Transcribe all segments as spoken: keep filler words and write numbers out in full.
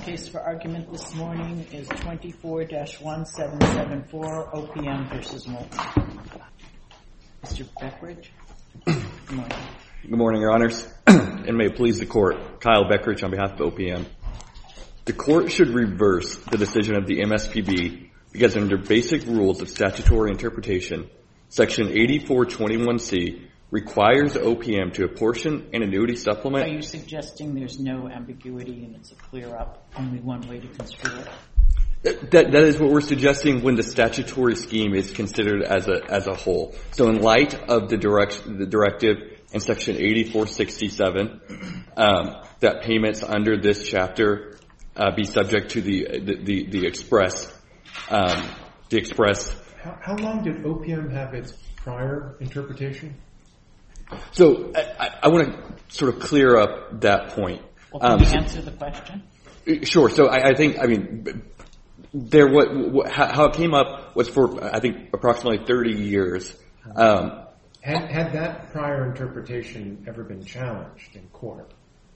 case for argument this morning is twenty-four dash one seven seven four, O P M versus Moulton. Mister Beckridge? Good morning. Good morning, Your Honors. And may it please the Court, Kyle Beckridge on behalf of O P M. The Court should reverse the decision of the M S P B because under basic rules of statutory interpretation, Section eighty-four twenty-one C requires O P M to apportion an annuity supplement. Are you suggesting there's no ambiguity and it's a clear-up, only one way to construe it? That, that, that is what we're suggesting when the statutory scheme is considered as a as a whole. So in light of the direct the directive in Section eighty-four sixty-seven, um, that payments under this chapter uh, be subject to the the the, the express um, the express. How, how long did O P M have its prior interpretation? So I, I want to sort of clear up that point. Well, can um, you answer the question? Sure. So I, I think I mean. There, what, what, how it came up was for, I think, approximately thirty years. Um, had, had that prior interpretation ever been challenged in court?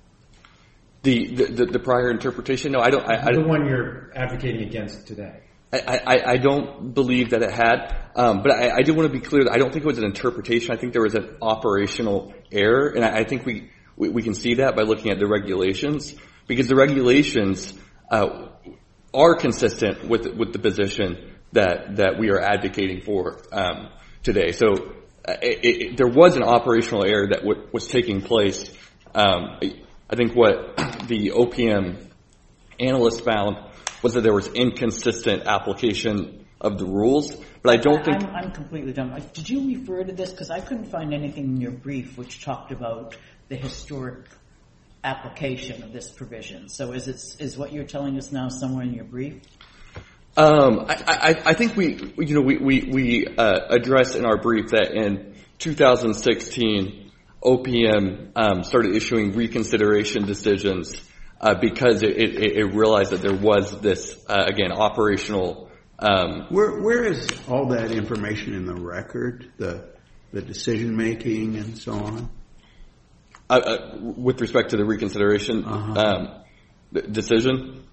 The, the, the prior interpretation? No, I don't. I, I the don't, one you're advocating against today? I, I, I don't believe that it had. Um, but I, I do want to be clear that I don't think it was an interpretation. I think there was an operational error. And I, I think we, we, we can see that by looking at the regulations. Because the regulations, uh, are consistent with with the position that that we are advocating for um, today. So uh, it, it, there was an operational error that w- was taking place. Um, I think what the O P M analysts found was that there was inconsistent application of the rules. But I don't think I'm, I'm completely dumb. Did you refer to this? Because I couldn't find anything in your brief which talked about the historic application of this provision. So is it is what you're telling us now somewhere in your brief? Um, I, I, I think we, you know, we we, we uh, addressed in our brief that in two thousand sixteen, O P M um, started issuing reconsideration decisions uh, because it, it, it realized that there was this uh, again operational. Um, where where is all that information in the record? The the decision making and so on. Uh, uh, with respect to the reconsideration uh-huh. um, decision,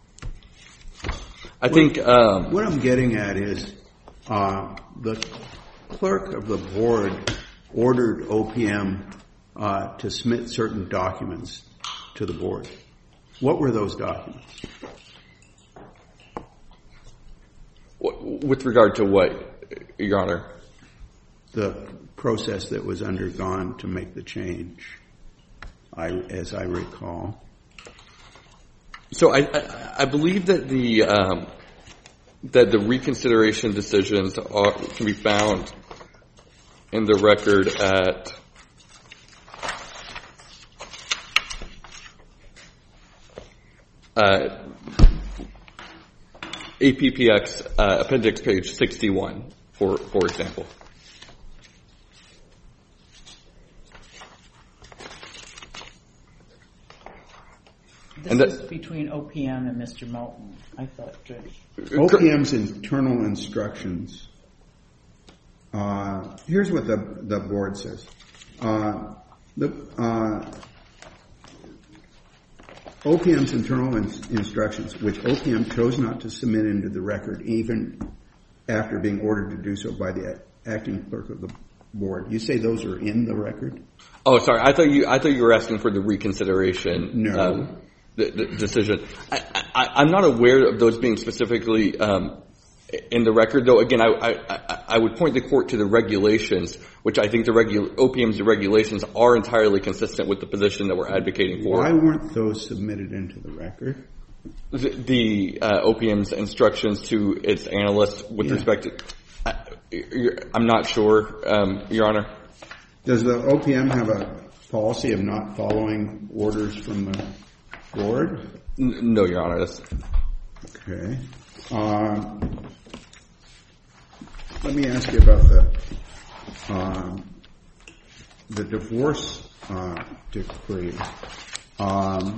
I what, think um, what I'm getting at is uh, the clerk of the board ordered O P M uh, to submit certain documents to the board. What were those documents? With regard to what, Your Honor? The process that was undergone to make the change, I, as I recall. So I, I, I believe that the um, that the reconsideration decisions are, can be found in the record at uh, A P P X uh, appendix page sixty-one, for for example. This and is between O P M and Mister Moulton, I thought, Judge. O P M's internal instructions. Uh, here's what the the board says. Uh, the uh, O P M's internal in, instructions, which O P M chose not to submit into the record, even after being ordered to do so by the acting clerk of the board. You say those are in the record? Oh, sorry. I thought you I thought you were asking for the reconsideration. No. Um, The, the decision. I, I, I'm not aware of those being specifically um, in the record, though. Again, I, I, I would point the court to the regulations, which I think the regu- O P M's regulations are entirely consistent with the position that we're advocating for. Why weren't those submitted into the record? The, the uh, O P M's instructions to its analysts with yeah. respect to, I, I'm not sure, um, Your Honor. Does the O P M have a policy of not following orders from the board? N- no, Your Honor. That's... Okay. Um, let me ask you about the um, the divorce uh, decree. Um,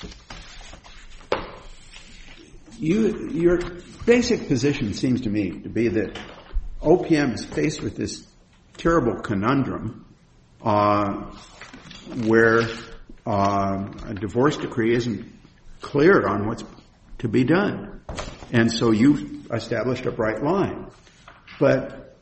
you, your basic position seems to me to be that O P M is faced with this terrible conundrum uh, where uh, a divorce decree isn't clear on what's to be done. And so you've established a bright line. But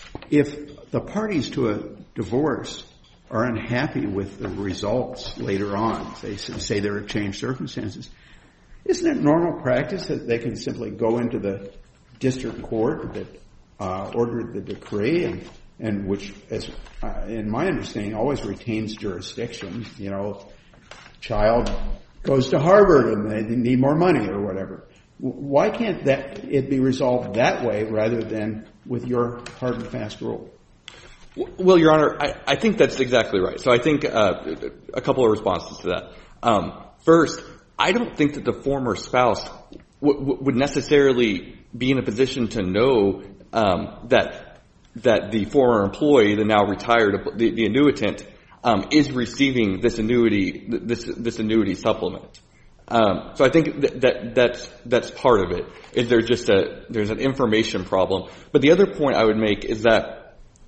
if the parties to a divorce are unhappy with the results later on, they say there are changed circumstances, isn't it normal practice that they can simply go into the district court that uh, ordered the decree and, and which, as uh, in my understanding, always retains jurisdiction? You know, child goes to Harvard and they need more money or whatever. Why can't that it be resolved that way rather than with your hard and fast rule? Well, Your Honor, I, I think that's exactly right. So I think uh, a couple of responses to that. Um, first, I don't think that the former spouse w- w- would necessarily be in a position to know um, that that the former employee, the now retired, the, the annuitant, um, is receiving this annuity, this this annuity supplement. Um, so I think that, that that's that's part of it. Is there just a there's an information problem? But the other point I would make is that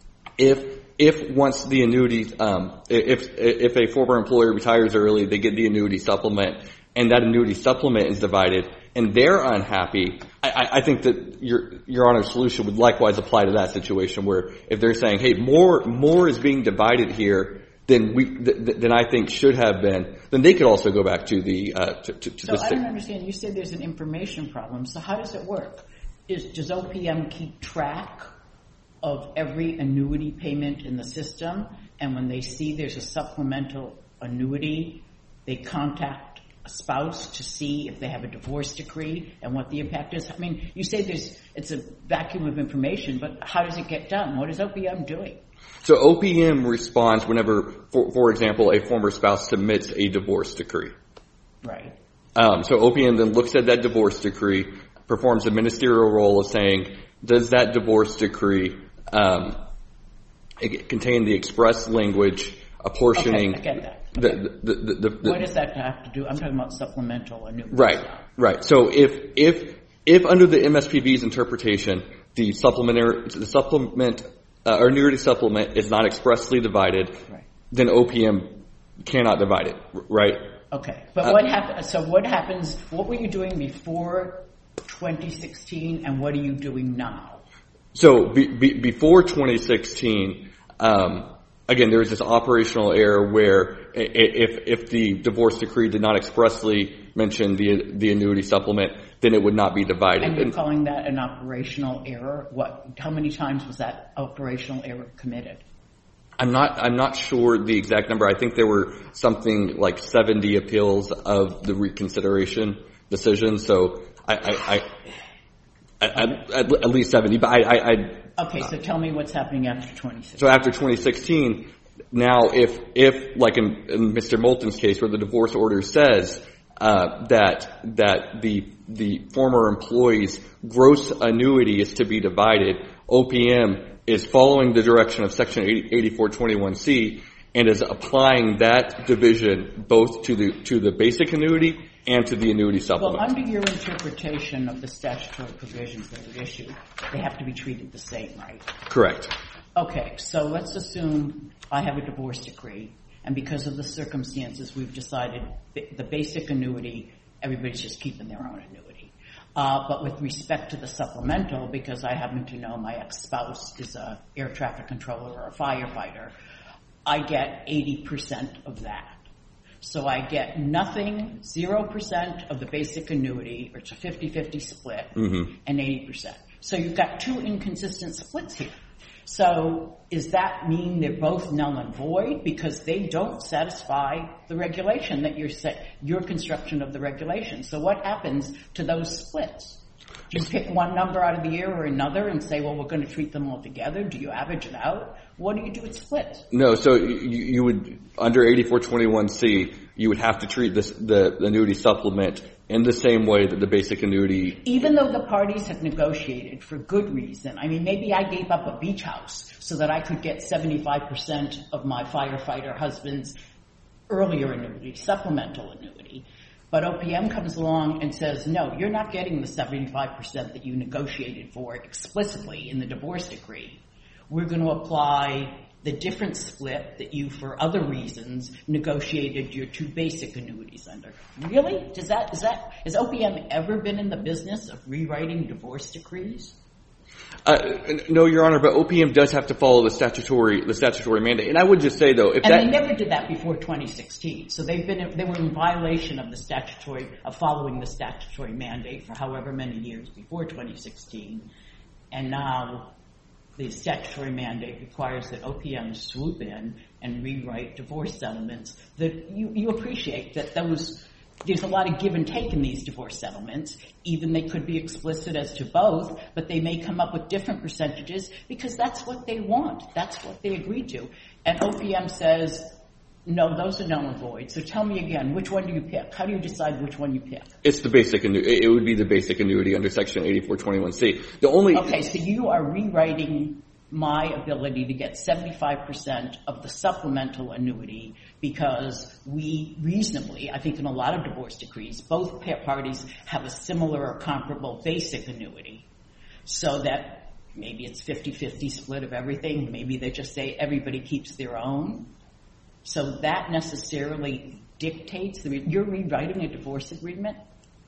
if if once the annuity, um, if if a former employer retires early, they get the annuity supplement, and that annuity supplement is divided, and they're unhappy, I, I think that your your Honor's solution would likewise apply to that situation, where if they're saying, hey, more more is being divided here than we th- than I think should have been, then they could also go back to the uh, to, to, to so the I state. don't understand. You say there's an information problem. So how does it work? Is does O P M keep track of every annuity payment in the system, and when they see there's a supplemental annuity, they contact a spouse to see if they have a divorce decree and what the impact is? I mean, you say there's it's a vacuum of information, but how does it get done? What is O P M doing? So O P M responds whenever, for, for example, a former spouse submits a divorce decree. Right. Um, so O P M then looks at that divorce decree, performs a ministerial role of saying, does that divorce decree um, contain the express language apportioning? Okay, I get that. Okay. The, the, the, the, the, what does that have to do? I'm talking about supplemental annuity. Right, right. So if if if under the M S P B's interpretation, the supplementary the supplement uh, or annuity supplement is not expressly divided, right, then O P M cannot divide it. Right. Okay, but uh, what happens? So what happens? What were you doing before twenty sixteen, and what are you doing now? So be, be, before twenty sixteen, um, again, there was this operational error where if if the divorce decree did not expressly mention the the annuity supplement, then it would not be divided. And you're calling that an operational error? What? How many times was that operational error committed? I'm not I'm not sure the exact number. I think there were something like seventy appeals of the reconsideration decision. So I. I, I At, at, at least seventy, but I, I, I. Okay, so tell me what's happening after twenty sixteen. So after twenty sixteen, now if, if, like in, in Mister Moulton's case where the divorce order says, uh, that, that the, the former employee's gross annuity is to be divided, O P M is following the direction of section eighty-four twenty-one C and is applying that division both to the, to the basic annuity and to the annuity supplement. Well, under your interpretation of the statutory provisions that are issued, they have to be treated the same, right? Correct. Okay, so let's assume I have a divorce decree, and because of the circumstances, we've decided the basic annuity, everybody's just keeping their own annuity. Uh, but with respect to the supplemental, because I happen to know my ex-spouse is a air traffic controller or a firefighter, I get eighty percent of that. So I get nothing, zero percent of the basic annuity, or it's a fifty-fifty split, mm-hmm. and eighty percent. So you've got two inconsistent splits here. So does that mean they're both null and void because they don't satisfy the regulation that you're set, your construction of the regulation? So what happens to those splits? Do you pick one number out of the air or another and say, well, we're going to treat them all together? Do you average it out? What do you do with splits? No, so you, you would, under eighty-four twenty-one C, you would have to treat this, the, the annuity supplement in the same way that the basic annuity... Even though the parties have negotiated for good reason. I mean, maybe I gave up a beach house so that I could get seventy-five percent of my firefighter husband's earlier annuity, supplemental annuity. But O P M comes along and says, no, you're not getting the seventy-five percent that you negotiated for explicitly in the divorce decree. We're going to apply the different split that you, for other reasons, negotiated your two basic annuities under. Really? Does that, is that, has O P M ever been in the business of rewriting divorce decrees? Uh, no, Your Honor, but O P M does have to follow the statutory the statutory mandate. And I would just say, though, if and that... they never did that before twenty sixteen. So they've been they were in violation of the statutory of following the statutory mandate for however many years before twenty sixteen, and now the statutory mandate requires that O P M swoop in and rewrite divorce settlements. That you you appreciate that those. There's a lot of give and take in these divorce settlements. Even they could be explicit as to both, but they may come up with different percentages because that's what they want. That's what they agreed to. And O P M says, no, those are null and void. So tell me again, which one do you pick? How do you decide which one you pick? It's the basic annuity. It would be the basic annuity under Section eighty-four twenty-one C. The only... Okay, so you are rewriting my ability to get seventy-five percent of the supplemental annuity because we reasonably, I think in a lot of divorce decrees, both parties have a similar or comparable basic annuity, so that maybe it's fifty-fifty split of everything. Maybe they just say everybody keeps their own. So that necessarily dictates, the, you're rewriting a divorce agreement?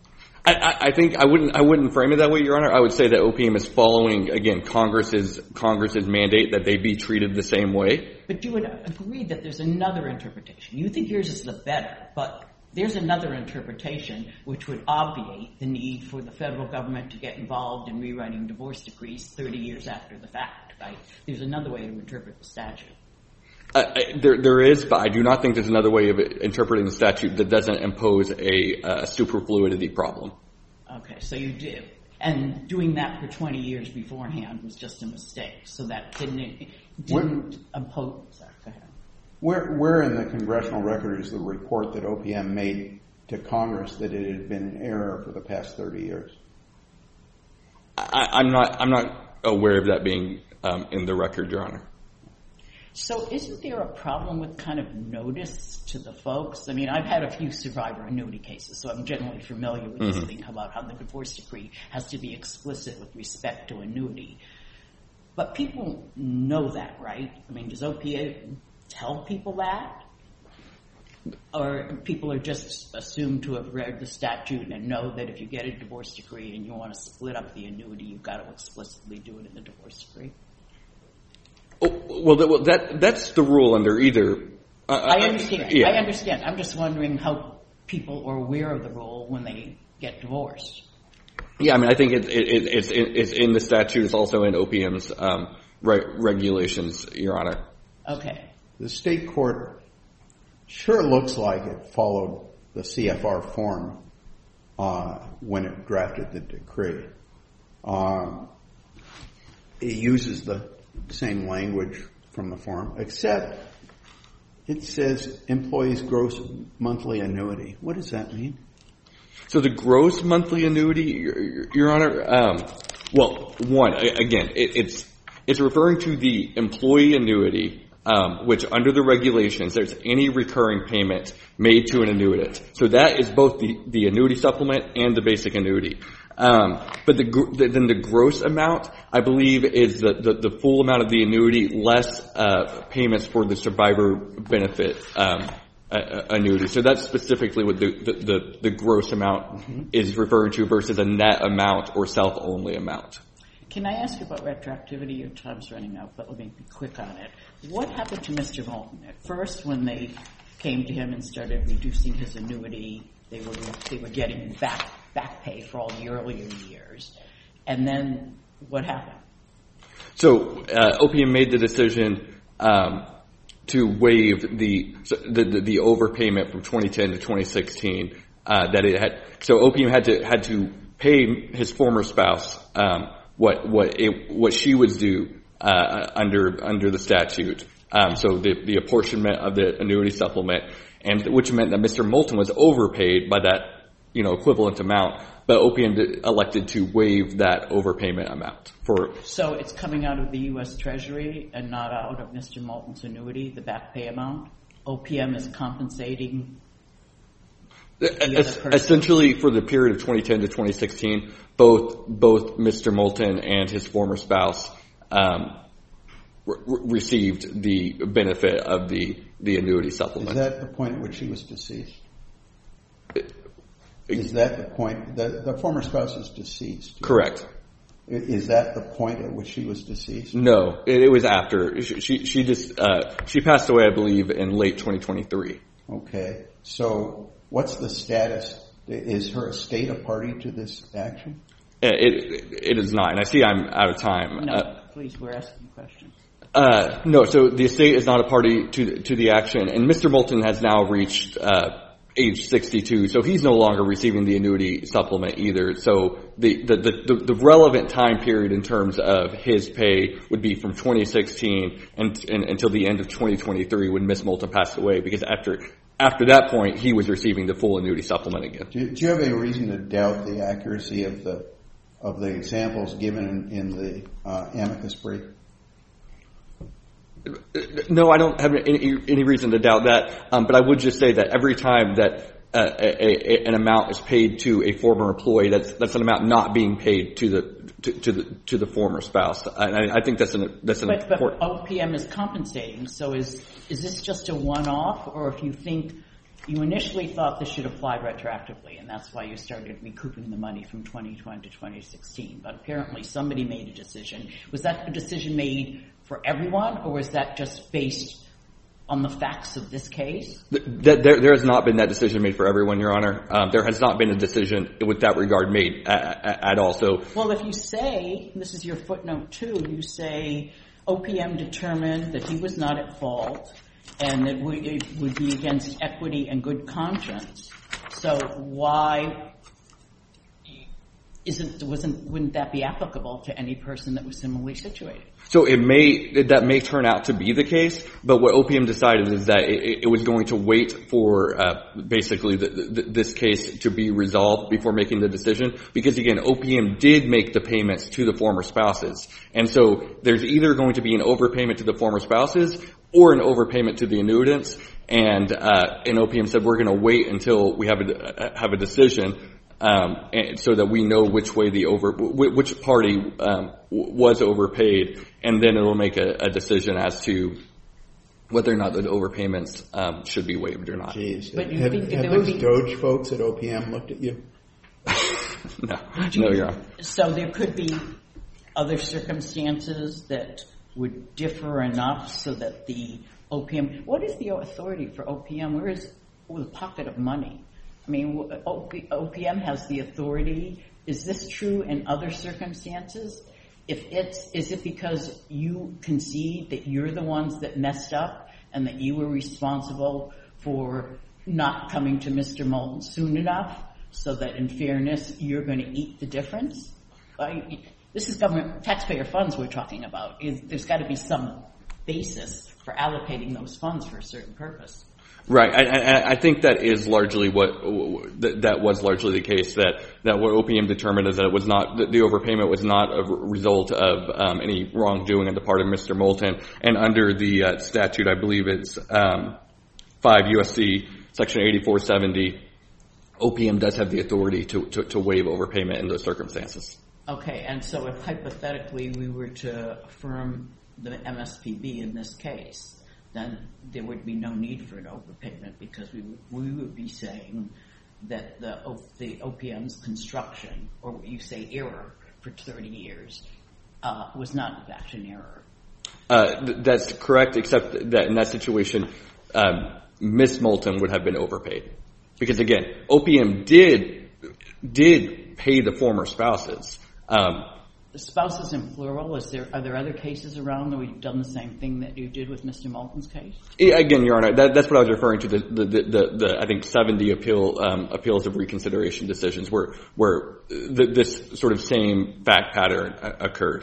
I, I think I wouldn't I wouldn't frame it that way, Your Honor. I would say that O P M is following, again, Congress's Congress's mandate that they be treated the same way. But you would agree that there's another interpretation. You think yours is the better, but there's another interpretation which would obviate the need for the federal government to get involved in rewriting divorce decrees thirty years after the fact, right? There's another way to interpret the statute. Uh, there, there is, but I do not think there's another way of interpreting the statute that doesn't impose a uh, superfluidity problem. Okay, so you do. And doing that for twenty years beforehand was just a mistake. So that didn't, didn't impose. Sorry, go ahead. Where, where in the congressional record is the report that O P M made to Congress that it had been in error for the past thirty years? I, I'm not, I'm not aware of that being um, in the record, Your Honor. So isn't there a problem with kind of notice to the folks? I mean, I've had a few survivor annuity cases, so I'm generally familiar with mm-hmm. this thing about how the divorce decree has to be explicit with respect to annuity. But people know that, right? I mean, does O P M tell people that? Or people are just assumed to have read the statute and know that if you get a divorce decree and you want to split up the annuity, you've got to explicitly do it in the divorce decree? Oh, well, that, well, that that's the rule under either. Uh, I understand. Yeah. I understand. I'm just wondering how people are aware of the rule when they get divorced. Yeah, I mean, I think it, it, it's it's in the statute. It's also in O P M's um, re- regulations, Your Honor. Okay. The state court sure looks like it followed the C F R form uh, when it drafted the decree. Um, it uses the same language from the form, except it says employees' gross monthly annuity. What does that mean? So the gross monthly annuity, Your, Your Honor, um, well, one, again, it, it's it's referring to the employee annuity, um, which under the regulations, there's any recurring payment made to an annuitant. So that is both the, the annuity supplement and the basic annuity. Um, but the, the, then the gross amount, I believe, is the, the, the full amount of the annuity less uh, payments for the survivor benefit um, uh, annuity. So that's specifically what the, the, the, the gross amount mm-hmm. is referring to versus a net amount or self-only amount. Can I ask you about retroactivity? Your time's running out, but let me be quick on it. What happened to Mister Moulton? At first, when they came to him and started reducing his annuity, they were they were getting back back pay for all the earlier years. And then what happened? So uh, O P M made the decision um, to waive the, the the the overpayment from twenty ten to twenty sixteen uh, that it had. So O P M had to had to pay his former spouse um, what what it, what she was due uh, under under the statute. Um, so the the apportionment of the annuity supplement, and which meant that Mister Moulton was overpaid by that, you know, equivalent amount, but O P M elected to waive that overpayment amount for. So it's coming out of the U S Treasury and not out of Mister Moulton's annuity, the back pay amount? O P M is compensating the es- essentially for the period of twenty ten to twenty sixteen, both both Mister Moulton and his former spouse um, re- received the benefit of the, the annuity supplement. Is that the point at which she was deceased? Is that the point? The, the former spouse is deceased. Correct. Is that the point at which she was deceased? No, it, it was after. She, she, she just, uh, she passed away, I believe, in late twenty twenty-three. Okay. So what's the status? Is her estate a party to this action? It, it, it is not. And I see I'm out of time. No, Uh, please, we're asking questions. Uh, no, so the estate is not a party to to the action, and Mister Moulton has now reached uh, age sixty-two, so he's no longer receiving the annuity supplement either. So the the, the, the relevant time period in terms of his pay would be from twenty sixteen and, and until the end of twenty twenty-three when Miss Moulton passed away, because after after that point he was receiving the full annuity supplement again. Do, do you have any reason to doubt the accuracy of the of the examples given in, in the uh, amicus brief? No, I don't have any, any reason to doubt that, um, but I would just say that every time that uh, a, a, an amount is paid to a former employee, that's that's an amount not being paid to the to, to the to the former spouse. And I, I think that's an that's an But, but important. O P M is compensating, so is is this just a one-off, or if you think you initially thought this should apply retroactively, and that's why you started recouping the money from twenty twenty to twenty sixteen, but apparently somebody made a decision. Was that a decision made for everyone, or was that just based on the facts of this case? That there, there has not been that decision made for everyone, Your Honor. Um, there has not been a decision with that regard made at, at, at all. So, well, if you say, this is your footnote two, you say O P M determined that he was not at fault and that it would be against equity and good conscience. So why isn't wasn't wouldn't that be applicable to any person that was similarly situated? So it may that may turn out to be the case, but what O P M decided is that it, it was going to wait for uh, basically the, the, this case to be resolved before making the decision, because again, O P M did make the payments to the former spouses, and so there's either going to be an overpayment to the former spouses or an overpayment to the annuitants, and uh, and O P M said we're going to wait until we have a have a decision. Um, and so that we know which way the over, which party um, was overpaid, and then it'll make a, a decision as to whether or not the overpayments um, should be waived or not. Jeez, But you have, think have there would those be- Doge folks at O P M looked at you? no, no, Your Honor. So there could be other circumstances that would differ enough so that the O P M, what is the authority for O P M? Where is the pocket of money? I mean, O P M has the authority. Is this true in other circumstances? If it's, is it because you concede that you're the ones that messed up and that you were responsible for not coming to Mister Moulton soon enough so that in fairness you're going to eat the difference? I, this is government taxpayer funds we're talking about. Is, there's got to be some basis for allocating those funds for a certain purpose. Right. I, I, I think that is largely what that, that was largely the case. That that what O P M determined is that it was not that the overpayment was not a result of um, any wrongdoing on the part of Mister Moulton. And under the uh, statute, I believe it's um, five U S C Section eighty-four seventy. O P M does have the authority to, to, to waive overpayment in those circumstances. Okay, and so if hypothetically we were to affirm the M S P B in this case, then there would be no need for an overpayment because we would, we would be saying that the, the O P M's construction, or what you say error for thirty years, uh, was not in fact an error. Uh, th- that's correct, except that in that situation, um, Miss Moulton would have been overpaid. Because again, O P M did, did pay the former spouses. Um, The spouses in plural, is there, are there other cases around where you've done the same thing that you did with Mister Moulton's case? Yeah, again, Your Honor, that, that's what I was referring to. The, the, the, the I think seventy appeal um, appeals of reconsideration decisions, where where the, this sort of same fact pattern uh, occurred.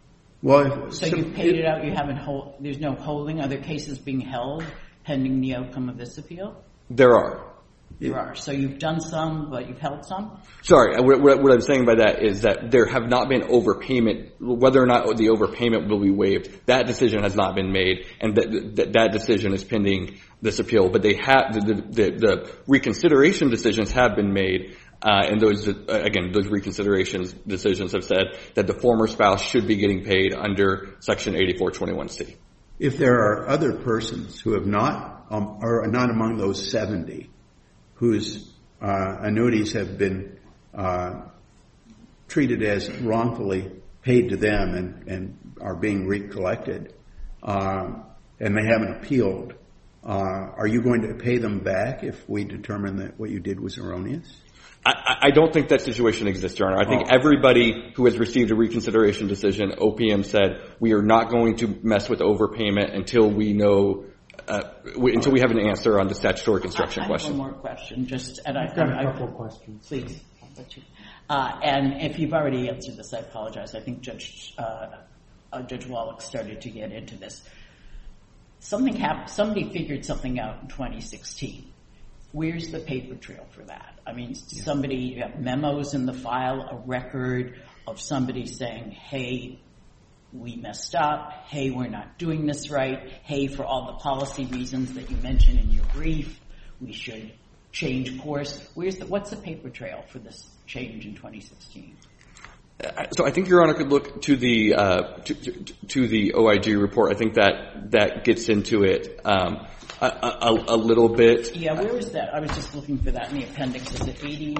Well, So you paid it out. You haven't hold. There's no holding. Are there cases being held pending the outcome of this appeal? There are. There are. So you've done some, but you've held some? Sorry, what, what, what I'm saying by that is that there have not been overpayment. Whether or not the overpayment will be waived, that decision has not been made, and that that, that decision is pending this appeal. But they have the, the, the reconsideration decisions have been made, Uh, and those, uh, again, those reconsiderations decisions have said that the former spouse should be getting paid under Section eighty-four twenty-one C. If there are other persons who have not, um, are not among those seventy, whose uh, annuities have been uh, treated as wrongfully paid to them and, and are being recollected, uh, and they haven't appealed, uh, are you going to pay them back if we determine that what you did was erroneous? I, I don't think that situation exists, Your Honor. I think oh. everybody who has received a reconsideration decision, O P M said, we are not going to mess with overpayment until we know, uh, we, until we have an answer on the statutory construction I, I question. have one more question, just, and I've I, got I, a couple of questions. Please. I'll let you. Uh, and if you've already answered this, I apologize. I think Judge, uh, uh, Judge Wallach started to get into this. Something happened, somebody figured something out in twenty sixteen. Where's the paper trail for that? I mean, yeah. somebody, you have memos in the file, a record of somebody saying, hey, we messed up. Hey, we're not doing this right. Hey, for all the policy reasons that you mentioned in your brief, we should change course. Where's the, what's the paper trail for this change in twenty sixteen? So I think Your Honor could look to the uh, to, to, to the O I G report. I think that that gets into it um, a, a, a little bit. Yeah, where is that? I was just looking for that in the appendix. Is it eighty?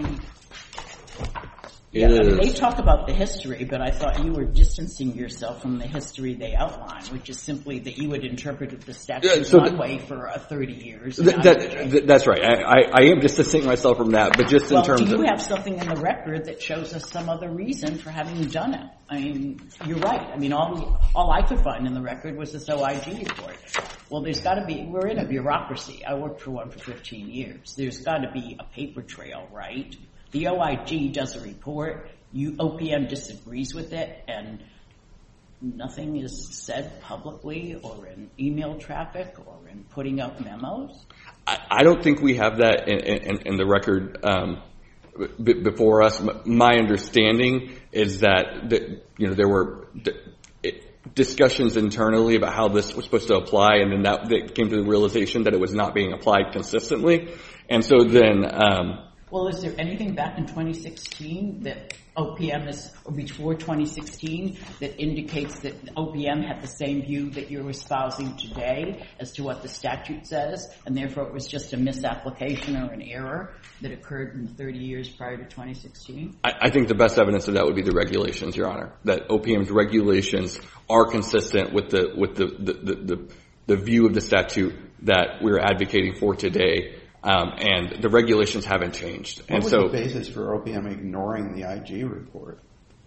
It yeah, is. I mean, they talk about the history, but I thought you were distancing yourself from the history they outline, which is simply that you had interpreted the statute Yeah, so one the, way for uh, thirty years. Th- that, th- that's right. I, I, I am distancing myself from that, but just in well, terms do you of... have something in the record that shows us some other reason for having done it? I mean, you're right. I mean, all we, all I could find in the record was this O I G report. Well, there's got to be, we're in a bureaucracy. I worked for one for fifteen years. There's got to be a paper trail, right? The O I G does a report. You, O P M disagrees with it, and nothing is said publicly or in email traffic or in putting out memos? I, I don't think we have that in, in, in the record um, b- before us. My understanding is that, that you know, there were d- discussions internally about how this was supposed to apply, and then that, that came to the realization that it was not being applied consistently. And so then... Um, well, is there anything back in twenty sixteen that O P M is, or before twenty sixteen, that indicates that O P M had the same view that you're espousing today as to what the statute says, and therefore it was just a misapplication or an error that occurred in the thirty years prior to twenty sixteen? I, I think the best evidence of that would be the regulations, Your Honor. That O P M's regulations are consistent with the with the the, the, the, the view of the statute that we're advocating for today. Um, and the regulations haven't changed. What and was so, the basis for O P M ignoring the I G report?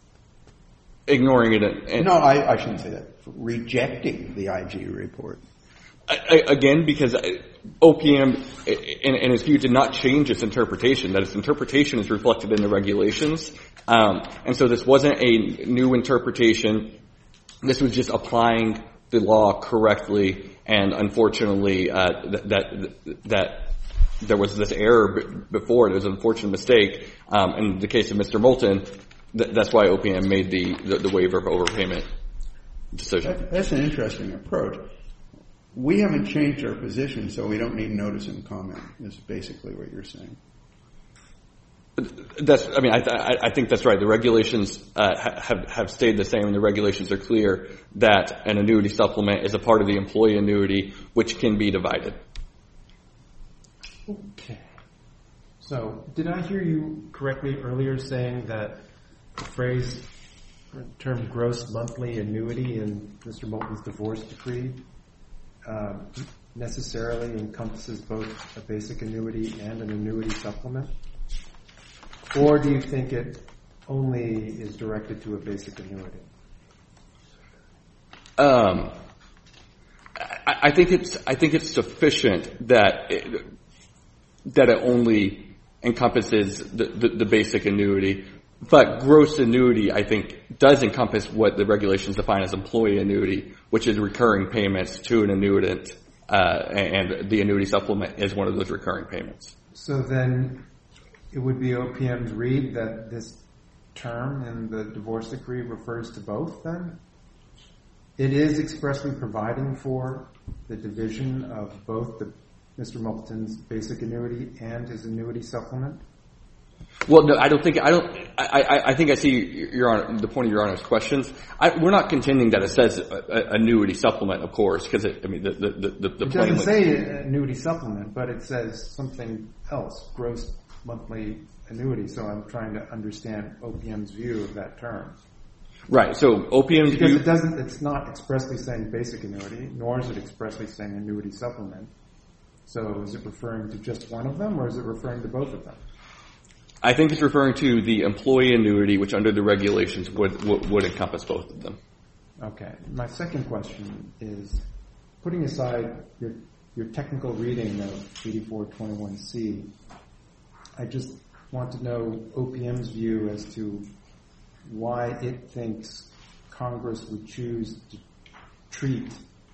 Ignoring it. And, and no, I, I shouldn't say that. Rejecting the I G report. I, I, again, because O P M, in, in its view, did not change its interpretation. That its interpretation is reflected in the regulations. Um, and so this wasn't a new interpretation. This was just applying the law correctly. And unfortunately, uh, that, that, that there was this error b- before. It was an unfortunate mistake. Um, in the case of Mister Moulton, th- that's why O P M made the, the, the waiver of overpayment decision. That, that's an interesting approach. We haven't changed our position, so we don't need notice and comment, is basically what you're saying. That's, I mean, I, I, I think that's right. The regulations uh, have, have stayed the same, and the regulations are clear that an annuity supplement is a part of the employee annuity, which can be divided. Okay. So, did I hear you correctly earlier saying that the phrase, or term gross monthly annuity in Mister Moulton's divorce decree uh, necessarily encompasses both a basic annuity and an annuity supplement? Or do you think it only is directed to a basic annuity? Um, I, I think it's I think it's sufficient that it, that it only encompasses the, the, the basic annuity, but gross annuity I think does encompass what the regulations define as employee annuity, which is recurring payments to an annuitant, uh, and the annuity supplement is one of those recurring payments. So then, it would be O P M's read that this term in the divorce decree refers to both then? It is expressly providing for the division of both the Mister Moulton's basic annuity and his annuity supplement? Well, no, I don't think I don't. I, I, I think I see your Honor, the point of Your Honor's questions. I, we're not contending that it says a, a, annuity supplement, of course, because I mean the the the, the it doesn't say annuity supplement, but it says something else, gross monthly annuity. So I'm trying to understand O P M's view of that term. Right. So O P M's because view, it doesn't. It's not expressly saying basic annuity, nor is it expressly saying annuity supplement. So is it referring to just one of them, or is it referring to both of them? I think it's referring to the employee annuity, which under the regulations would, would, would encompass both of them. Okay. My second question is, putting aside your your technical reading of eighty-four twenty-one C, I just want to know O P M's view as to why it thinks Congress would choose to treat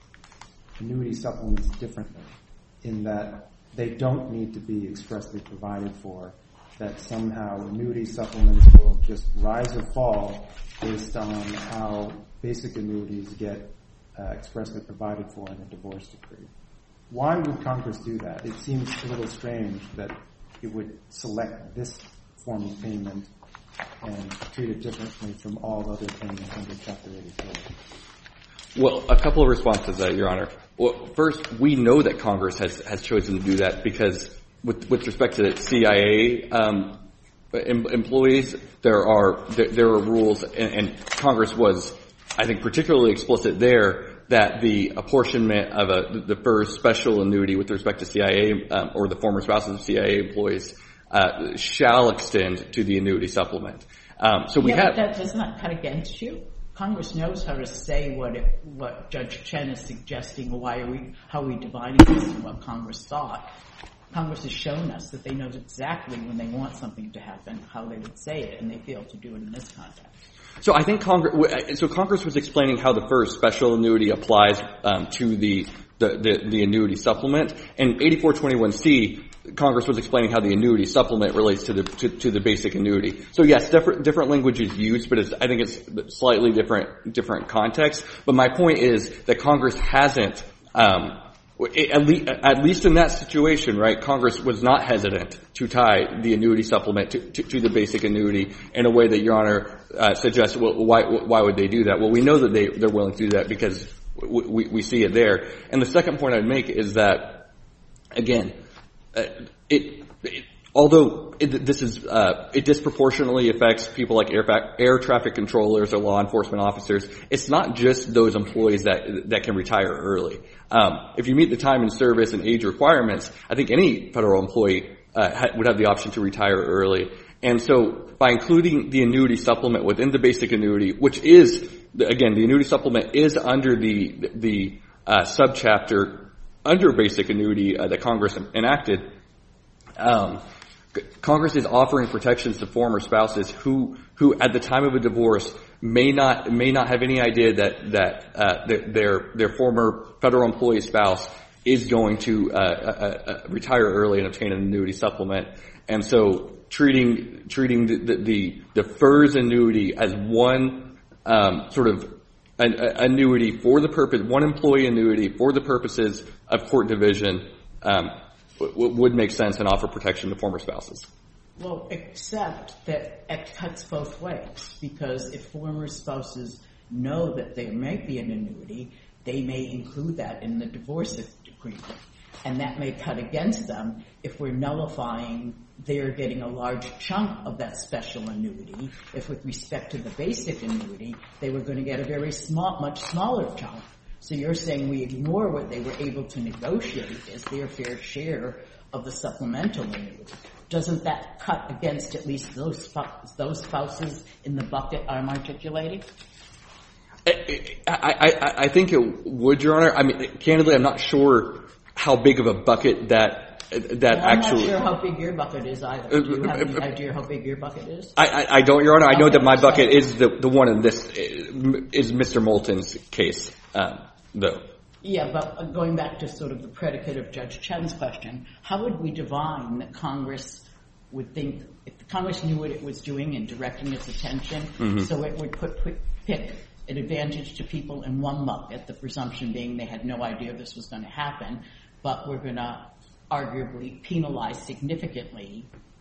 annuity supplements differently, in that they don't need to be expressly provided for, that somehow annuity supplements will just rise or fall based on how basic annuities get uh, expressly provided for in a divorce decree. Why would Congress do that? It seems a little strange that it would select this form of payment and treat it differently from all other payments under Chapter eighty-four. Well, a couple of responses to that, Your Honor. Well, first, we know that Congress has, has chosen to do that because With, with respect to C I A um, em, employees, there are there, there are rules, and, and Congress was, I think, particularly explicit there that the apportionment of a the first special annuity with respect to C I A um, or the former spouses of C I A employees uh, shall extend to the annuity supplement. Um, so we yeah, have. But that does not cut against you. Congress knows how to say what it, what Judge Chen is suggesting. Why are we how are we dividing this and what Congress thought? Congress has shown us that they know exactly when they want something to happen, how they would say it, and they fail to do it in this context. So I think Congress, so Congress was explaining how the first special annuity applies um, to the, the, the, the annuity supplement. And eighty-four twenty-one C, Congress was explaining how the annuity supplement relates to the to, to the basic annuity. So yes, different different language is used, but it's, I think it's slightly different different context. But my point is that Congress hasn't. Um, At least, at least in that situation, right, Congress was not hesitant to tie the annuity supplement to, to, to the basic annuity in a way that Your Honor uh, suggests. Well, why, why would they do that? Well, we know that they, they're willing to do that because we, we, we see it there. And the second point I'd make is that, again, uh, it, it although it, this is, uh, it disproportionately affects people like air, air traffic controllers or law enforcement officers. It's not just those employees that, that can retire early. Um, if you meet the time and service and age requirements, I think any federal employee, uh, ha- would have the option to retire early. And so by including the annuity supplement within the basic annuity, which is, again, the annuity supplement is under the, the, uh, subchapter under basic annuity, uh, that Congress enacted, um, Congress is offering protections to former spouses who, who at the time of a divorce may not, may not have any idea that, that, uh, that their, their former federal employee spouse is going to, uh, uh, uh, retire early and obtain an annuity supplement. And so treating, treating the, the, the, the F E R S annuity as one, um, sort of an, a, annuity for the purpose, one employee annuity for the purposes of court division, um, would make sense and offer protection to former spouses. Well, except that it cuts both ways, because if former spouses know that there might be an annuity, they may include that in the divorce agreement, and that may cut against them if we're nullifying they're getting a large chunk of that special annuity, if with respect to the basic annuity, they were going to get a very small, much smaller chunk. So you're saying we ignore what they were able to negotiate as their fair share of the supplemental annuity. Doesn't that cut against at least those spou- those spouses in the bucket I'm articulating? I, I, I think it would, Your Honor. I mean, candidly, I'm not sure how big of a bucket that that well, I'm actually. I'm not sure how big your bucket is either. Do you have any idea how big your bucket is? I, I, I don't, Your Honor. I know okay, that my so. bucket is the the one in this is Mister Moulton's case, um, though. Yeah, but going back to sort of the predicate of Judge Chen's question, how would we divine that Congress would think, if Congress knew what it was doing and directing its attention, mm-hmm. so it would put, put pick an advantage to people in one bucket, the presumption being they had no idea this was going to happen, but we're going to arguably penalize significantly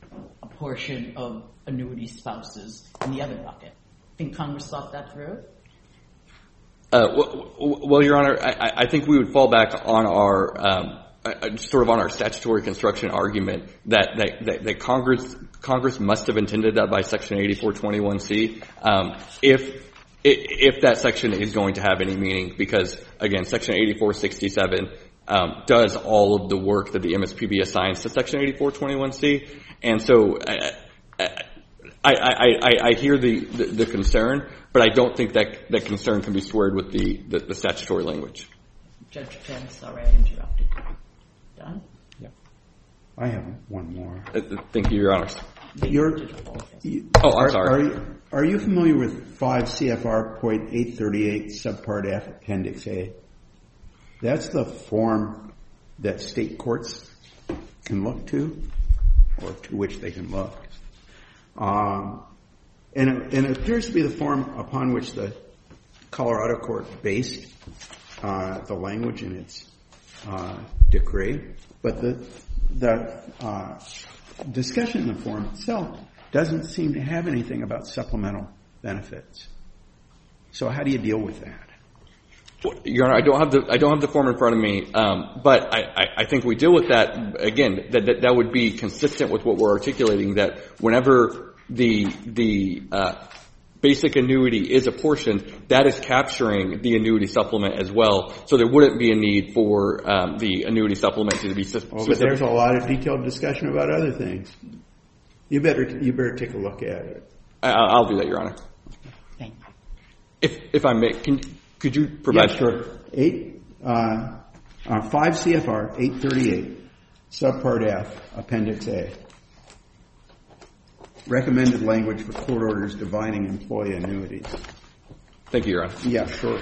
a portion of annuity spouses in the other bucket. Think Congress thought that through? Uh, well, well, Your Honor, I, I think we would fall back on our um, uh, sort of on our statutory construction argument that that, that, that Congress Congress must have intended that by Section eighty-four twenty-one C um, if if that section is going to have any meaning, because again, Section eighty-four sixty-seven um, does all of the work that the M S P B assigns to Section eighty-four twenty-one C, and so I, I, I, I, I hear the, the, the concern, but I don't think that that concern can be squared with the, the, the statutory language. Judge Chen, sorry I interrupted. Done? Yeah. I have one more. Uh, thank you, Your Honor. You're, you, oh, I'm are, sorry. Are you, are you familiar with five C F R point eight thirty-eight subpart F appendix A? That's the form that state courts can look to, or to which they can look. Um, and, it, and it appears to be the form upon which the Colorado court based uh, the language in its uh, decree. But the the uh, discussion in the form itself doesn't seem to have anything about supplemental benefits. So how do you deal with that? Your Honor, I don't have the I don't have the form in front of me, um, but I, I, I think we deal with that again. That, that that would be consistent with what we're articulating. That whenever the the uh, basic annuity is apportioned, that is capturing the annuity supplement as well. So there wouldn't be a need for um, the annuity supplement to be specific. Oh, but there's a lot of detailed discussion about other things. You better you better take a look at it. I, I'll do that, Your Honor. Thank you. If if I may, can. Could you provide? Yeah, sure. Eight, uh, uh, five C F R eight thirty-eight, subpart F, appendix A. Recommended language for court orders dividing employee annuities. Thank you, Your Honor. Yeah, sure.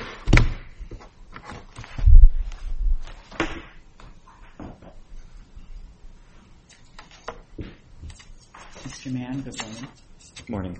Mister Mann, good morning. Good morning.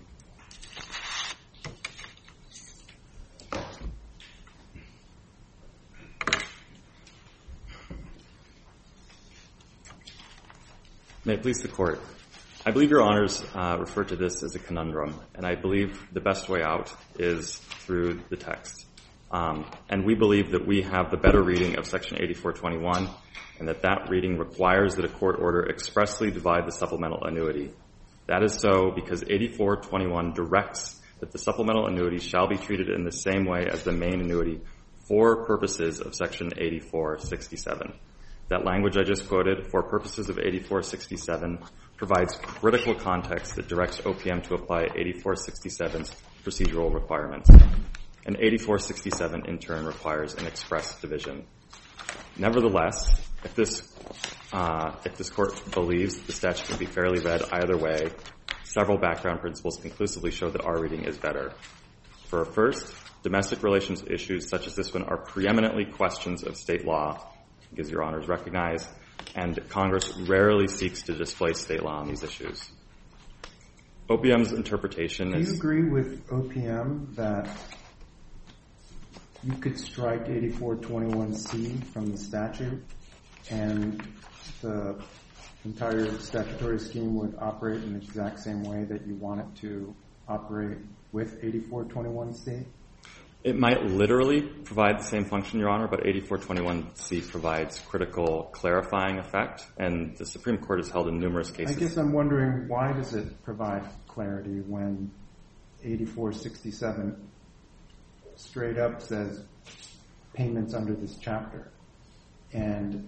May it please the Court. I believe Your Honors uh, refer to this as a conundrum, and I believe the best way out is through the text. Um, and we believe that we have the better reading of Section eighty-four twenty-one, and that that reading requires that a court order expressly divide the supplemental annuity. That is so because eighty-four twenty-one directs that the supplemental annuity shall be treated in the same way as the main annuity for purposes of Section eighty-four sixty-seven. That language I just quoted, for purposes of eighty-four sixty-seven, provides critical context that directs O P M to apply eighty-four sixty-seven's procedural requirements. And eighty-four sixty-seven, in turn, requires an express division. Nevertheless, if this uh, if this Court believes the statute can be fairly read either way, several background principles conclusively show that our reading is better. For first, domestic relations issues such as this one are preeminently questions of state law, as Your Honors recognize, and Congress rarely seeks to displace state law on these issues. O P M's interpretation Do is... Do you agree with O P M that you could strike eighty-four twenty-one C from the statute and the entire statutory scheme would operate in the exact same way that you want it to operate with eighty-four twenty-one C? It might literally provide the same function, Your Honor, but eighty-four twenty-one C provides critical clarifying effect, and the Supreme Court has held in numerous cases. I guess I'm wondering, why does it provide clarity when eighty-four sixty-seven straight up says payments under this chapter, and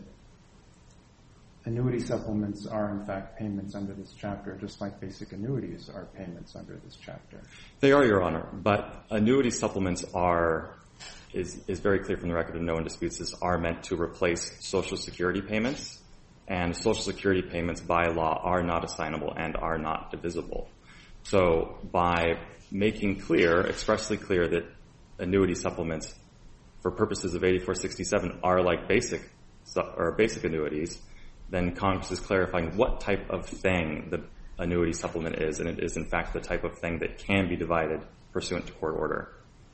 annuity supplements are in fact payments under this chapter, just like basic annuities are payments under this chapter? They are, Your Honor, but annuity supplements are, is, is very clear from the record and no one disputes this, are meant to replace Social Security payments, and Social Security payments by law are not assignable and are not divisible. So by making clear, expressly clear, that annuity supplements for purposes of eighty-four sixty-seven are like basic or basic annuities, then Congress is clarifying what type of thing the annuity supplement is, and it is in fact the type of thing that can be divided pursuant to court order.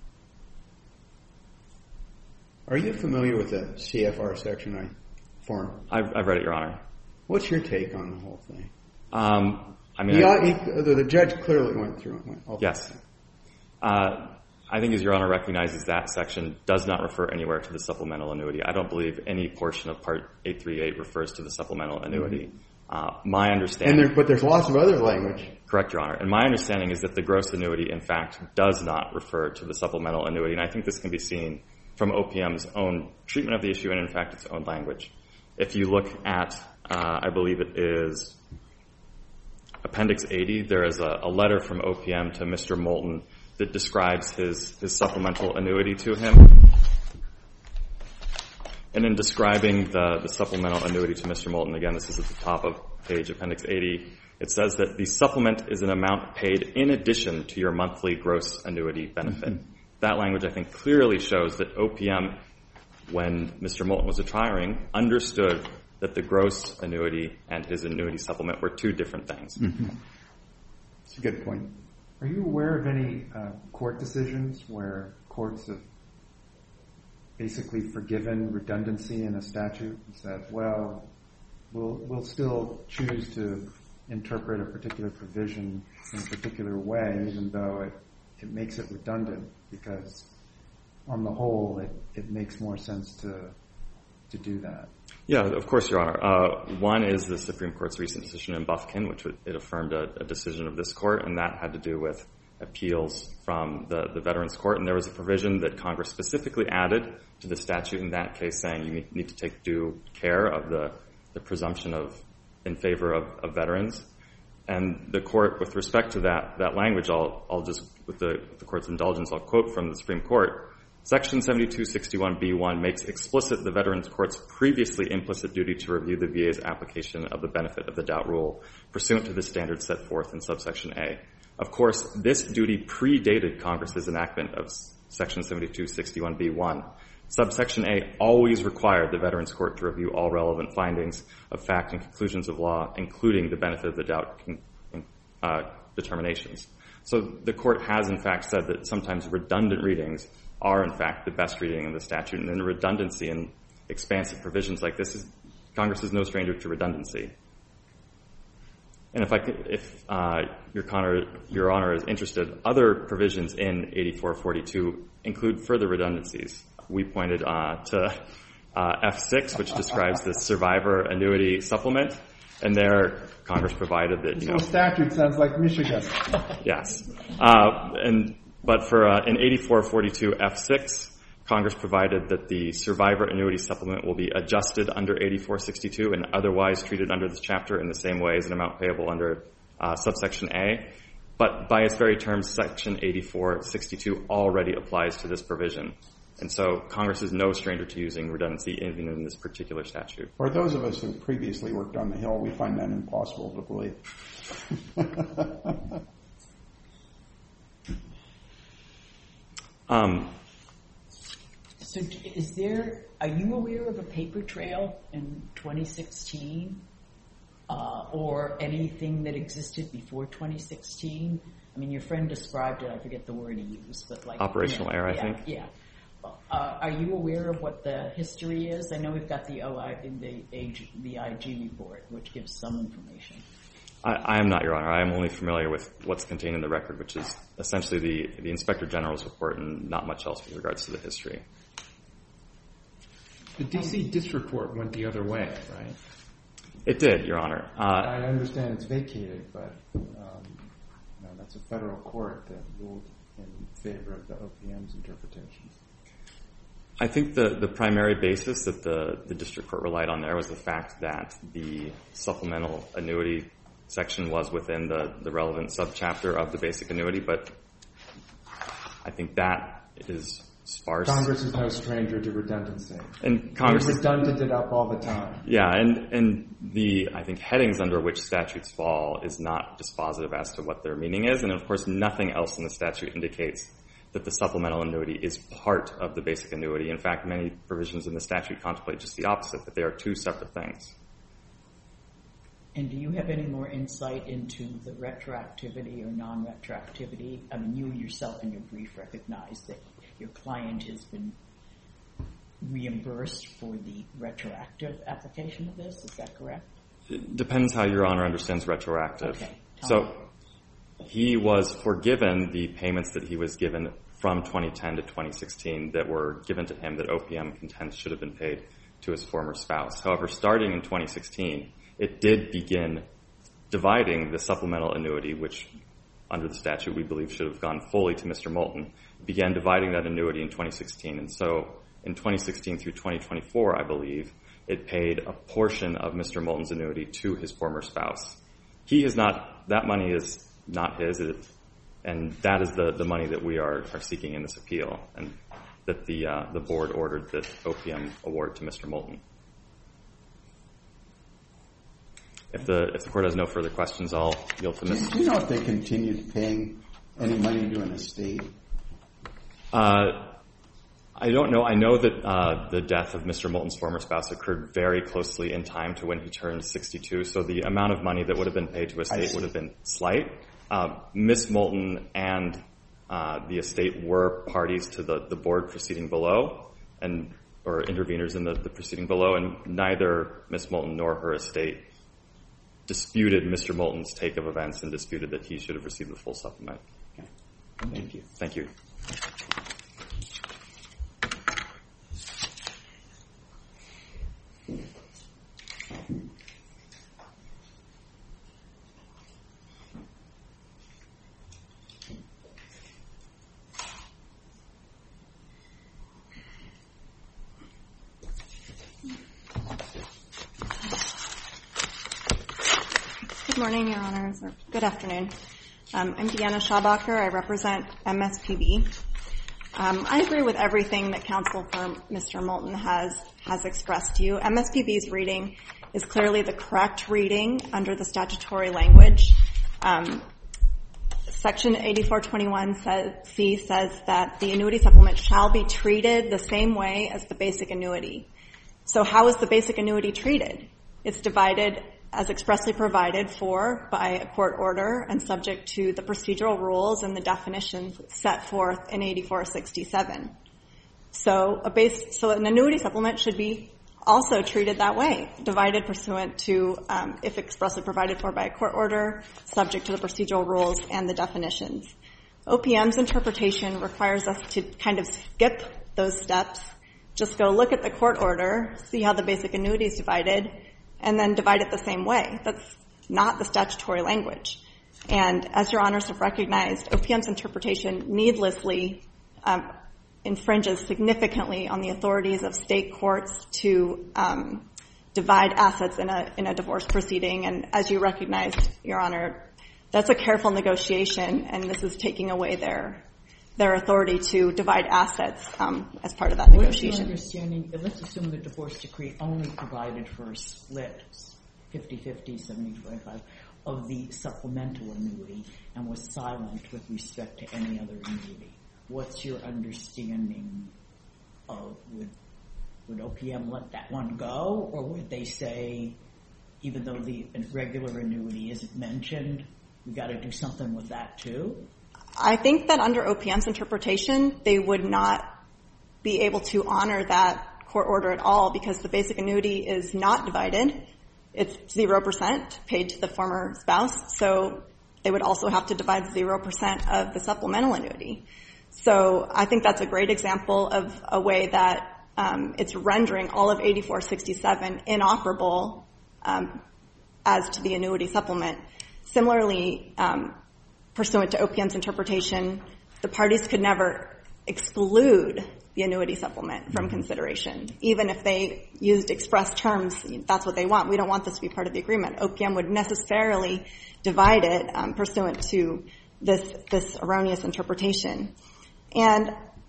Are you familiar with the C F R section I form? I've, I've read it, Your Honor. What's your take on the whole thing? Um, I mean, He, I, he, the, the judge clearly went through it. Went, okay. yes. Uh, I think, as Your Honor recognizes, that section does not refer anywhere to the supplemental annuity. I don't believe any portion of Part eight thirty-eight refers to the supplemental annuity. Mm-hmm. Uh, my understanding... And there, but there's lots of other language. Correct, Your Honor. And my understanding is that the gross annuity, in fact, does not refer to the supplemental annuity. And I think this can be seen from O P M's own treatment of the issue and, in fact, its own language. If you look at, uh, I believe it is Appendix eighty, there is a, a letter from O P M to Mister Moulton that describes his, his supplemental annuity to him. And in describing the, the supplemental annuity to Mister Moulton, again, this is at the top of page Appendix eighty, it says that the supplement is an amount paid in addition to your monthly gross annuity benefit. Mm-hmm. That language, I think, clearly shows that O P M, when Mister Moulton was retiring, understood that the gross annuity and his annuity supplement were two different things. Mm-hmm. That's a good point. Are you aware of any uh, court decisions where courts have basically forgiven redundancy in a statute and said, well, we'll we'll still choose to interpret a particular provision in a particular way, even though it, it makes it redundant, because on the whole, it, it makes more sense to to do that? Yeah, of course, Your Honor. Uh, one is the Supreme Court's recent decision in Bufkin, which it affirmed a, a decision of this court, and that had to do with appeals from the, the Veterans Court. And there was a provision that Congress specifically added to the statute in that case saying you need to take due care of the, the presumption of in favor of, of veterans. And the court, with respect to that, that language, I'll, I'll just, with the, with the court's indulgence, I'll quote from the Supreme Court. Section seventy-two sixty-one B one makes explicit the Veterans Court's previously implicit duty to review the V A's application of the benefit of the doubt rule pursuant to the standards set forth in subsection A. Of course, this duty predated Congress's enactment of Section seventy-two sixty-one B one. Subsection A always required the Veterans Court to review all relevant findings of fact and conclusions of law, including the benefit of the doubt uh, determinations. So the court has, in fact, said that sometimes redundant readings are, in fact, the best reading of the statute. And then redundancy in expansive provisions like this is, Congress is no stranger to redundancy. And if I could, if uh, your, Honor, your Honor is interested, other provisions in eighty-four forty-two include further redundancies. We pointed uh, to uh, F six, which describes the survivor annuity supplement, and there Congress provided that, you this know. whole statute sounds like Michigan. Yes. Uh, and But for uh, in eighty-four forty-two F six, Congress provided that the survivor annuity supplement will be adjusted under eighty-four sixty-two and otherwise treated under this chapter in the same way as an amount payable under uh, subsection A. But by its very terms, section eighty-four sixty-two already applies to this provision. And so Congress is no stranger to using redundancy even in this particular statute. For those of us who previously worked on the Hill, we find that impossible to believe. Um, so is there, are you aware of a paper trail in twenty sixteen uh, or anything that existed before twenty sixteen? I mean, your friend described it, I forget the word he used, but like... Operational you know, error, I yeah, think. Yeah. Uh, are you aware of what the history is? I know we've got the O I, the, the I G report, which gives some information. I, I am not, Your Honor. I am only familiar with what's contained in the record, which is essentially the, the Inspector General's report and not much else with regards to the history. The D C District Court went the other way, right? It did, Your Honor. Uh, I understand it's vacated, but um, no, that's a federal court that ruled in favor of the O P M's interpretations. I think the, the primary basis that the, the district court relied on there was the fact that the supplemental annuity section was within the, the relevant subchapter of the basic annuity, but I think that is sparse. Congress is no stranger to redundancy. And Congress They've redundant it up all the time. Yeah, and, and the, I think, headings under which statutes fall is not dispositive as to what their meaning is, and of course nothing else in the statute indicates that the supplemental annuity is part of the basic annuity. In fact, many provisions in the statute contemplate just the opposite, that they are two separate things. And do you have any more insight into the retroactivity or non-retroactivity? I mean, you yourself in your brief recognize that your client has been reimbursed for the retroactive application of this. Is that correct? It depends how Your Honor understands retroactive. Okay. time? So he was forgiven the payments that he was given from twenty ten to twenty sixteen that were given to him that O P M contends should have been paid to his former spouse. However, starting in twenty sixteen, it did begin dividing the supplemental annuity, which under the statute we believe should have gone fully to Mister Moulton, began dividing that annuity in twenty sixteen. And so in twenty sixteen through twenty twenty-four, I believe, it paid a portion of Mister Moulton's annuity to his former spouse. He has not, that money is not his, it, and that is the, the money that we are, are seeking in this appeal, and that the uh, the board ordered that O P M award to Mister Moulton. If the if the court has no further questions, I'll yield to Mister Do you know if they continued paying any money to an estate? Uh, I don't know. I know that uh, the death of Mister Moulton's former spouse occurred very closely in time to when he turned sixty-two, so the amount of money that would have been paid to estate would have been slight. Uh, Miss Moulton and uh, the estate were parties to the, the board proceeding below, and or interveners in the, the proceeding below, and neither Miss Moulton nor her estate disputed Mister Moulton's take of events and disputed that he should have received the full supplement. Okay. Thank you. Thank you. Good morning, Your Honors, or good afternoon. Um, I'm Deanna Schabacher. I represent M S P B. Um, I agree with everything that counsel for Mister Moulton has has expressed to you. M S P B's reading is clearly the correct reading under the statutory language. Um, Section eighty-four twenty-one C says that the annuity supplement shall be treated the same way as the basic annuity. So how is the basic annuity treated? It's divided as expressly provided for by a court order and subject to the procedural rules and the definitions set forth in eighty-four sixty-seven. So a base, so an annuity supplement should be also treated that way, divided pursuant to, um, if expressly provided for by a court order, subject to the procedural rules and the definitions. O P M's interpretation requires us to kind of skip those steps, just go look at the court order, see how the basic annuity is divided, and then divide it the same way. That's not the statutory language. And as Your Honors have recognized, O P M's interpretation needlessly um, infringes significantly on the authorities of state courts to um, divide assets in a in a divorce proceeding. And as you recognized, Your Honor, that's a careful negotiation, and this is taking away their their authority to divide assets um, as part of that negotiation. What's your understanding? Let's assume the divorce decree only provided for a split, fifty-fifty, seventy twenty-five, of the supplemental annuity and was silent with respect to any other annuity. What's your understanding of, would, would O P M let that one go, or would they say, even though the regular annuity isn't mentioned, we got to do something with that too? I think that under O P M's interpretation, they would not be able to honor that court order at all because the basic annuity is not divided. It's zero percent paid to the former spouse, so they would also have to divide zero percent of the supplemental annuity. So I think that's a great example of a way that um, it's rendering all of eighty-four sixty-seven inoperable um, as to the annuity supplement. Similarly, um, pursuant to O P M's interpretation, the parties could never exclude the annuity supplement from consideration. Even if they used express terms, that's what they want. We don't want this to be part of the agreement. O P M would necessarily divide it um, pursuant to this, this erroneous interpretation. And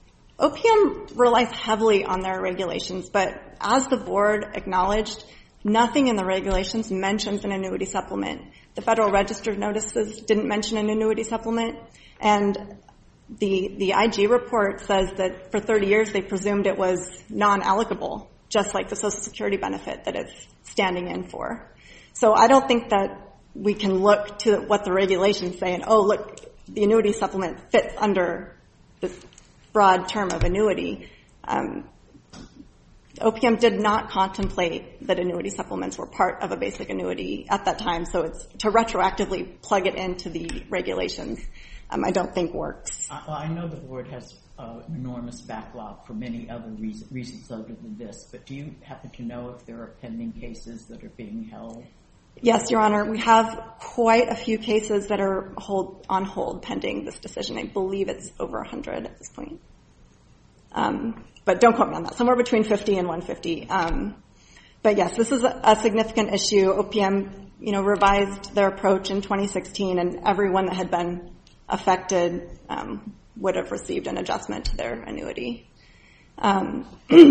O P M relies heavily on their regulations, but as the board acknowledged, nothing in the regulations mentions an annuity supplement. The Federal Register notices didn't mention an annuity supplement, and the the I G report says that for thirty years they presumed it was non-allocable, just like the Social Security benefit that it's standing in for. So I don't think that we can look to what the regulations say and, oh, look, the annuity supplement fits under this broad term of annuity. Um, O P M did not contemplate that annuity supplements were part of a basic annuity at that time, so it's to retroactively plug it into the regulations, um, I don't think works. I, I know the board has uh, an enormous backlog for many other reason, reasons other than this, but do you happen to know if there are pending cases that are being held? Yes, Your Honor. We have quite a few cases that are hold, on hold pending this decision. I believe it's over one hundred at this point. Um, but don't quote me on that. Somewhere between fifty and one hundred fifty. Um, but yes, this is a, a significant issue. O P M, you know, revised their approach in twenty sixteen, and everyone that had been affected um, would have received an adjustment to their annuity. Um,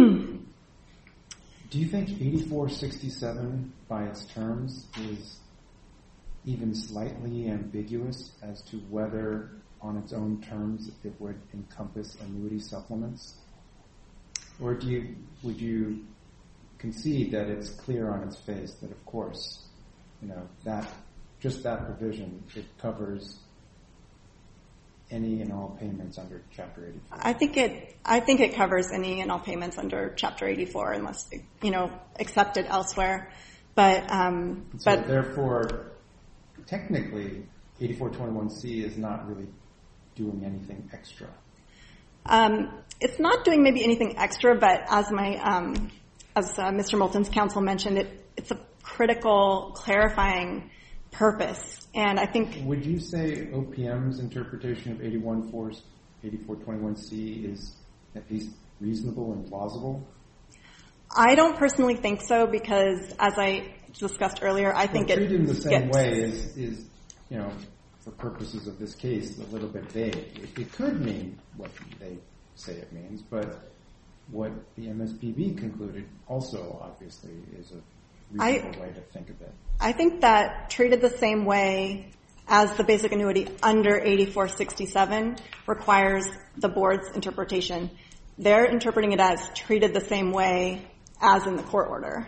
Do you think eighty-four sixty-seven, by its terms, is even slightly ambiguous as to whether, on its own terms, it would encompass annuity supplements? Or do you would you concede that it's clear on its face that, of course, you know, that just that provision, it covers any and all payments under Chapter eighty-four? I think it. I think it covers any and all payments under Chapter eighty-four, unless you know accepted elsewhere. But um, so but therefore, technically, eighty-four twenty-one C is not really doing anything extra. Um, it's not doing maybe anything extra, but as my um, as uh, Mister Moulton's counsel mentioned, it it's a critical clarifying purpose. And I think... Would you say O P M's interpretation of eighty-four twenty-one C is at least reasonable and plausible? I don't personally think so, because as I discussed earlier, I think well, it treated in the same gets, way is, is, you know, for purposes of this case, a little bit vague. It, it could mean what they say it means, but what the M S P B concluded also, obviously, is a reasonable I, way to think of it. I think that treated the same way as the basic annuity under eighty-four sixty-seven requires the board's interpretation. They're interpreting it as treated the same way as in the court order.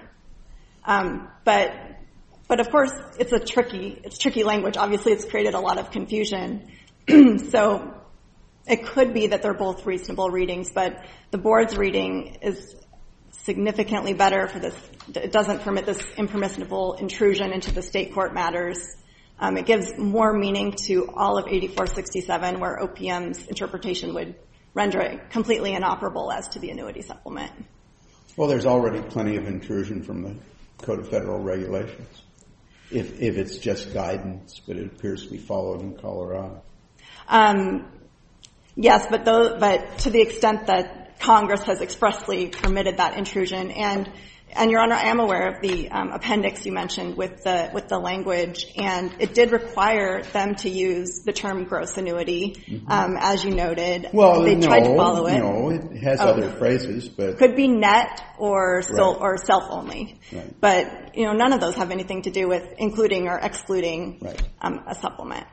Um, but, but of course, it's a tricky, it's tricky language. Obviously, it's created a lot of confusion. So it could be that they're both reasonable readings, but the board's reading is significantly better for this. It doesn't permit this impermissible intrusion into the state court matters. Um, it gives more meaning to all of eighty-four sixty-seven, where O P M's interpretation would render it completely inoperable as to the annuity supplement. Well, there's already plenty of intrusion from the Code of Federal Regulations, if if it's just guidance, but it appears to be followed in Colorado. Um, yes, but those, but to the extent that Congress has expressly permitted that intrusion, and and Your Honor, I am aware of the um, appendix you mentioned with the with the language, and it did require them to use the term gross annuity, mm-hmm. um, as you noted. Well, they no, tried to follow it. No, it has oh. other phrases, but could be net or still right. or self only. Right. But you know, none of those have anything to do with including or excluding right. um, a supplement.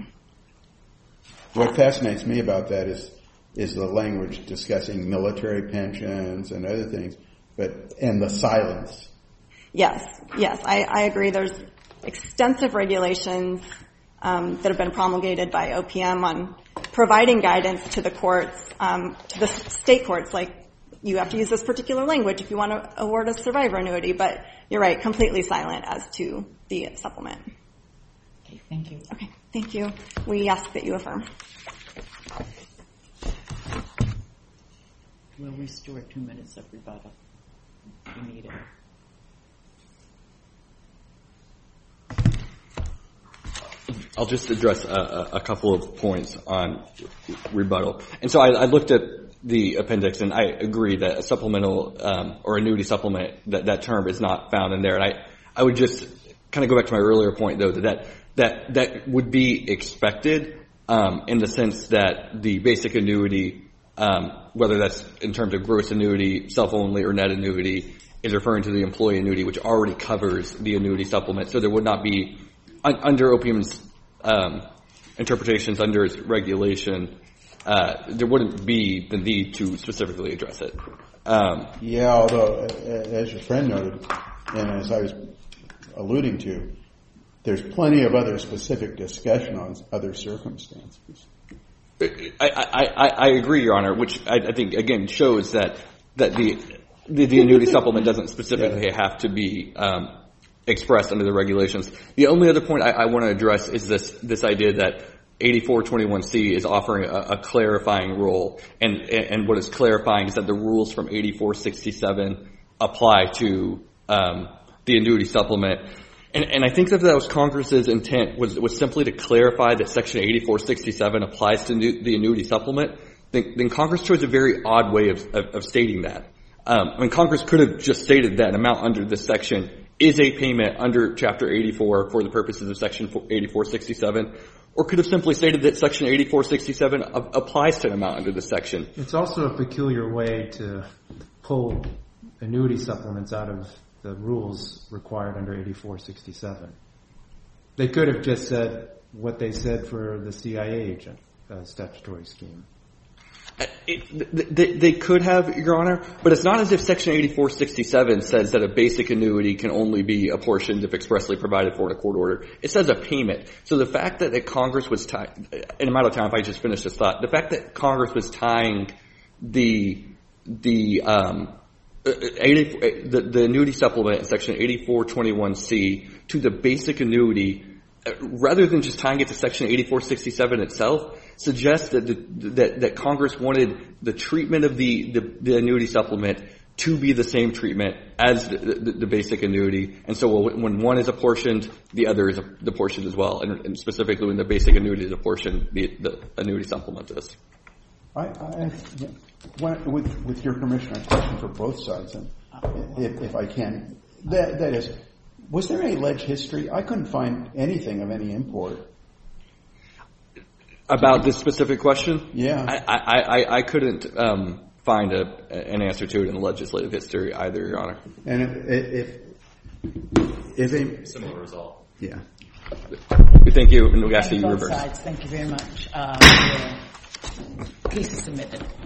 What fascinates me about that is is the language discussing military pensions and other things, but and the silence. Yes, yes, I, I agree. There's extensive regulations um, that have been promulgated by O P M on providing guidance to the courts, um, to the state courts, like you have to use this particular language if you want to award a survivor annuity. But you're right, completely silent as to the supplement. Okay, thank you. Okay, thank you. We ask that you affirm. We'll restore two minutes of rebuttal. You need it. I'll just address a, a couple of points on rebuttal. And so I, I looked at the appendix, and I agree that a supplemental um, or annuity supplement, that, that term is not found in there. And I, I would just kind of go back to my earlier point, though, that that, that would be expected um, in the sense that the basic annuity, um, whether that's in terms of gross annuity, self-only, or net annuity, is referring to the employee annuity, which already covers the annuity supplement. So there would not be, un, under O P M's um, interpretations, under its regulation, uh, there wouldn't be the need to specifically address it. Um, yeah, although, as your friend noted, and as I was alluding to, there's plenty of other specific discussion on other circumstances. I, I, I, I agree, Your Honor, which I, I think, again, shows that that the the, the annuity supplement doesn't specifically have to be um, expressed under the regulations. The only other point I, I want to address is this this idea that eighty-four twenty-one C is offering a, a clarifying rule, and, and what it's clarifying is that the rules from eighty-four sixty-seven apply to um, the annuity supplement. And, and I think that that was Congress's intent, was, was simply to clarify that Section eighty-four sixty-seven applies to new, the annuity supplement. Then, then Congress chose a very odd way of, of, of stating that. Um, I mean, Congress could have just stated that an amount under this section is a payment under Chapter eighty-four for the purposes of Section eighty-four sixty-seven, or could have simply stated that Section eighty-four sixty-seven a- applies to an amount under this section. It's also a peculiar way to pull annuity supplements out of the rules required under eighty-four sixty-seven. They could have just said what they said for the C I A agent uh, statutory scheme. It, they, they could have, Your Honor, but it's not as if Section eighty-four sixty-seven says that a basic annuity can only be apportioned if expressly provided for in a court order. It says a payment. So the fact that, that Congress was tying, and I'm out of time if I just finish this thought, the fact that Congress was tying the the um, eighty, the, the annuity supplement in Section eighty-four twenty-one C to the basic annuity, rather than just tying it to Section eighty-four sixty-seven itself, suggests that the, that, that Congress wanted the treatment of the, the, the annuity supplement to be the same treatment as the, the, the basic annuity. And so when one is apportioned, the other is apportioned as well. And, and specifically when the basic annuity is apportioned, the, the annuity supplement is. I, I when, with, with your permission, I have a question for both sides, and if, if I can. That, that is, was there any alleged history? I couldn't find anything of any import. About this specific question? Yeah. I, I, I, I couldn't um, find a, an answer to it in the legislative history either, Your Honor. And if, if, if a... Similar result. Yeah. We thank you, and we ask that Thank you both reverse. sides. Thank you very much. Uh, the case is submitted.